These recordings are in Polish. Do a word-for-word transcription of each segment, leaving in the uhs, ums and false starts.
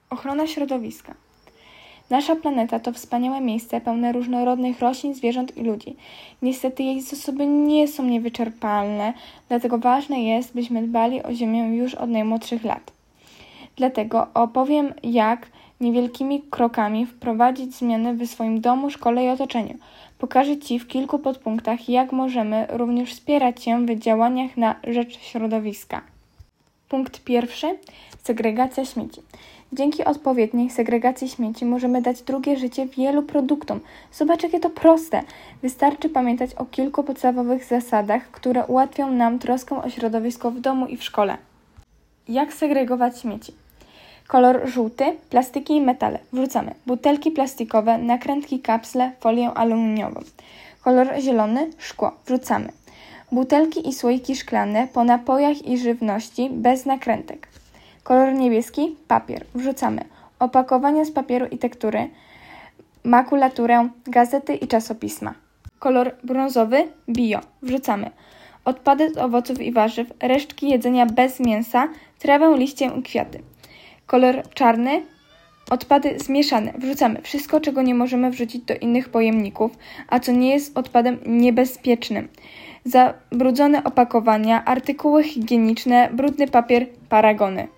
Ochrona środowiska. Nasza planeta to wspaniałe miejsce pełne różnorodnych roślin, zwierząt i ludzi. Niestety jej zasoby nie są niewyczerpalne, dlatego ważne jest, byśmy dbali o Ziemię już od najmłodszych lat. Dlatego opowiem, jak niewielkimi krokami wprowadzić zmiany w swoim domu, szkole i otoczeniu. Pokażę Ci w kilku podpunktach, jak możemy również wspierać się w działaniach na rzecz środowiska. Punkt pierwszy. Segregacja śmieci. Dzięki odpowiedniej segregacji śmieci możemy dać drugie życie wielu produktom. Zobacz, jakie to proste. Wystarczy pamiętać o kilku podstawowych zasadach, które ułatwią nam troskę o środowisko w domu i w szkole. Jak segregować śmieci? Kolor żółty, plastiki i metale. Wrzucamy butelki plastikowe, nakrętki, kapsle, folię aluminiową. Kolor zielony, szkło. Wrzucamy butelki i słoiki szklane po napojach i żywności bez nakrętek. Kolor niebieski, papier. Wrzucamy opakowania z papieru i tektury, makulaturę, gazety i czasopisma. Kolor brązowy, bio. Wrzucamy odpady z owoców i warzyw, resztki jedzenia bez mięsa, trawę, liście i kwiaty. Kolor czarny, odpady zmieszane. Wrzucamy wszystko, czego nie możemy wrzucić do innych pojemników, a co nie jest odpadem niebezpiecznym. Zabrudzone opakowania, artykuły higieniczne, brudny papier, paragony.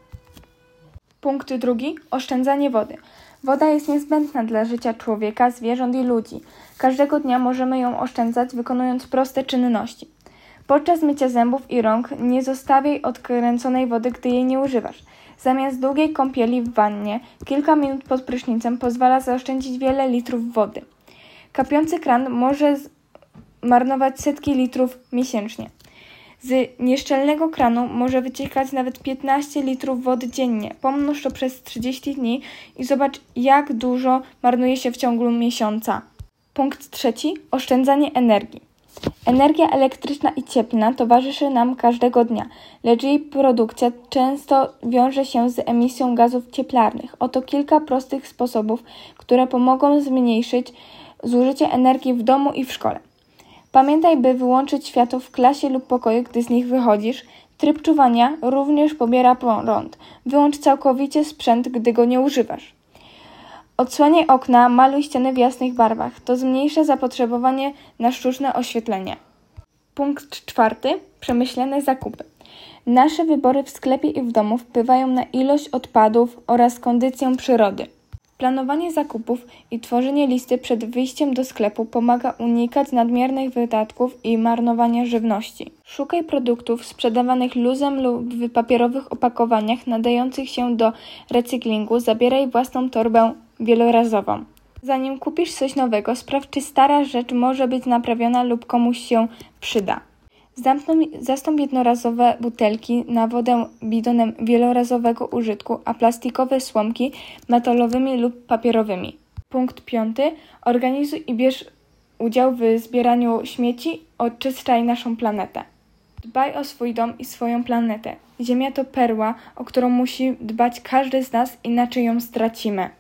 Punkt drugi. Oszczędzanie wody. Woda jest niezbędna dla życia człowieka, zwierząt i ludzi. Każdego dnia możemy ją oszczędzać, wykonując proste czynności. Podczas mycia zębów i rąk nie zostawiaj odkręconej wody, gdy jej nie używasz. Zamiast długiej kąpieli w wannie, kilka minut pod prysznicem pozwala zaoszczędzić wiele litrów wody. Kapiący kran może marnować setki litrów miesięcznie. Z nieszczelnego kranu może wyciekać nawet piętnaście litrów wody dziennie. Pomnóż to przez trzydzieści dni i zobacz, jak dużo marnuje się w ciągu miesiąca. Punkt trzeci. Oszczędzanie energii. Energia elektryczna i cieplna towarzyszy nam każdego dnia, lecz jej produkcja często wiąże się z emisją gazów cieplarnych. Oto kilka prostych sposobów, które pomogą zmniejszyć zużycie energii w domu i w szkole. Pamiętaj, by wyłączyć światło w klasie lub pokoju, gdy z nich wychodzisz. Tryb czuwania również pobiera prąd. Wyłącz całkowicie sprzęt, gdy go nie używasz. Odsłaniaj okna, maluj ściany w jasnych barwach. To zmniejsza zapotrzebowanie na sztuczne oświetlenie. Punkt czwarty. Przemyślane zakupy. Nasze wybory w sklepie i w domu wpływają na ilość odpadów oraz kondycję przyrody. Planowanie zakupów i tworzenie listy przed wyjściem do sklepu pomaga unikać nadmiernych wydatków i marnowania żywności. Szukaj produktów sprzedawanych luzem lub w papierowych opakowaniach nadających się do recyklingu. Zabieraj własną torbę wielorazową. Zanim kupisz coś nowego, sprawdź, czy stara rzecz może być naprawiona lub komuś się przyda. Zastąp jednorazowe butelki na wodę bidonem wielorazowego użytku, a plastikowe słomki metalowymi lub papierowymi. Punkt piąty. Organizuj i bierz udział w zbieraniu śmieci. Oczyszczaj naszą planetę. Dbaj o swój dom i swoją planetę. Ziemia to perła, o którą musi dbać każdy z nas, inaczej ją stracimy.